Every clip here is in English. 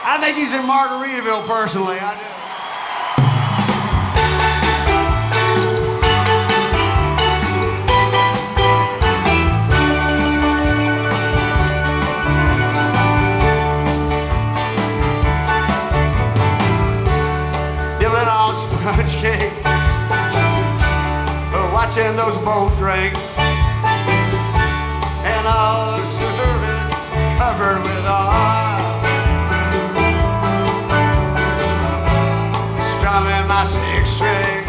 I think he's in Margaritaville personally. I do. Sponge cake, watching those boat drinks, and all the service covered with oil, strumming my six string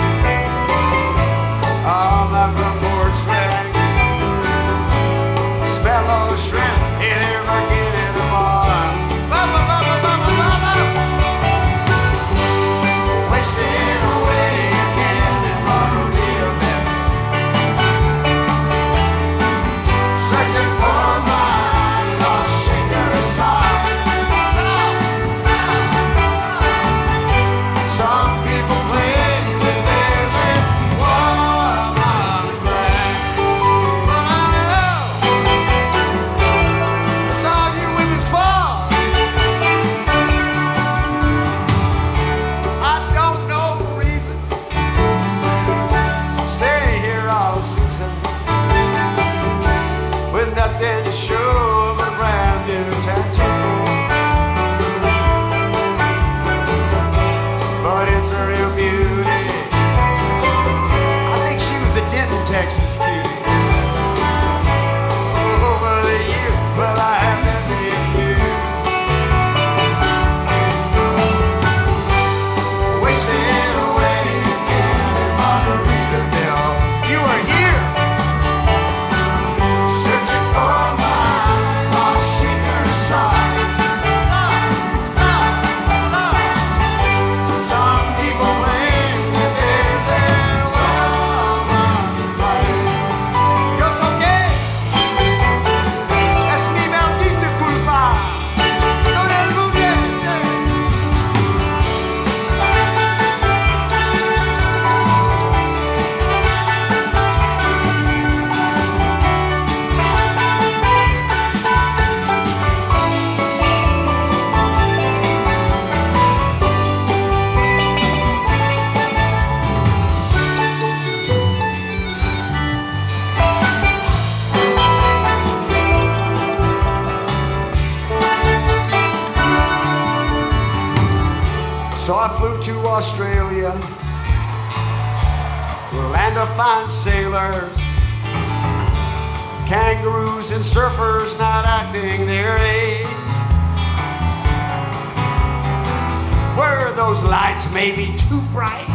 on my front porch swing, smell those shrimp in there working in the morning. Wasted away again in Margaritaville, searching for my lost shaker of song. Some people claim that there's a woman's brand, but I know it's all you women's fault. I don't know the reason. Stay here all season with nothing to show but a brand new tattoo. But it's a real beauty. I think she was a Denton, Texas cutie. Over the years, well, I have met me a few. Wasted away again in Margaritaville. You are here, searching for my lost shaker of song. Some people claim that there's a woman's brand. Yo soy gay. Es mi maldita culpa. Todo el mundo. So I flew to Australia, land of fine sailors, kangaroos and surfers not acting their age. Were those lights maybe too bright?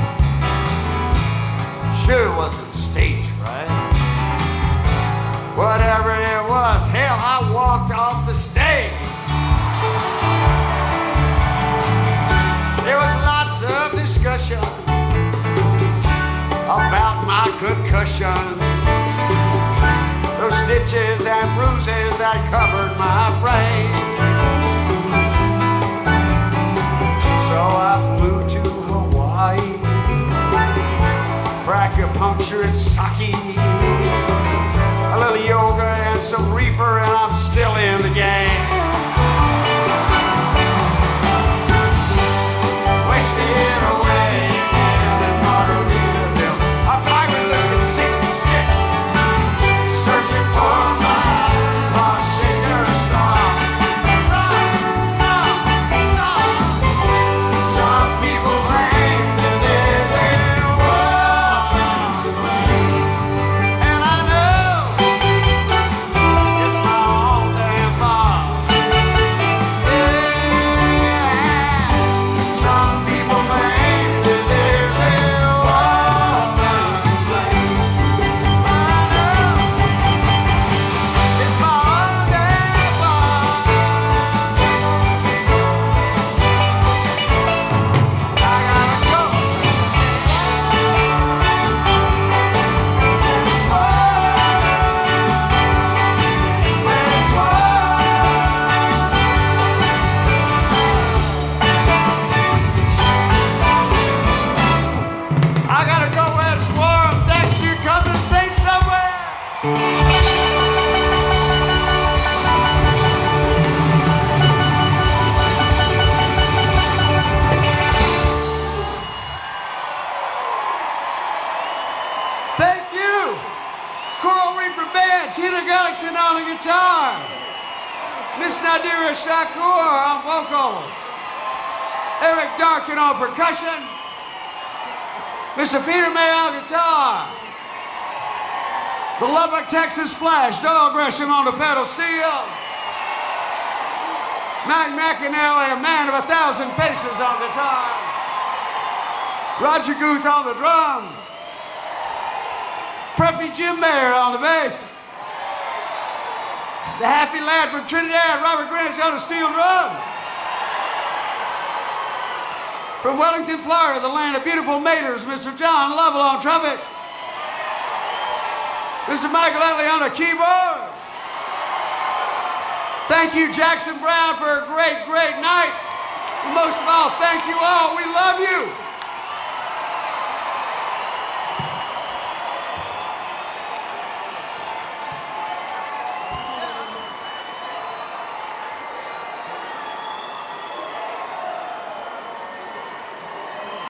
Sure wasn't stage right. Whatever it was, hell, I walked off the stage. There was lots of discussion about my concussion, those stitches and bruises that covered my frame. So I flew to Hawaii, acupuncture and sake, a little yoga and some reefer, and I'm still in the game. Wasted away again in Margaritaville. A pirate lives in 66, searching for my lost shaker of song. Some people claim that there's a woman to blame. guitar. Miss Nadira Shakur on vocals. Eric Darkin on percussion. Mr. Peter May on guitar. The Lubbock, Texas Flash, Doyle Gresham on the pedal steel. Mac McAnally, a man of 1,000 faces on guitar. Roger Guth on the drums. Preppy Jim Mayer on the bass. The happy lad from Trinidad, Robert Greenwich on the steel drums. From Wellington, Florida, the land of beautiful maidens, Mr. John Lovell on trumpet. Mr. Michael Utley on the keyboard. Thank you, Jackson Browne, for a great, great night. And most of all, thank you all. We love you.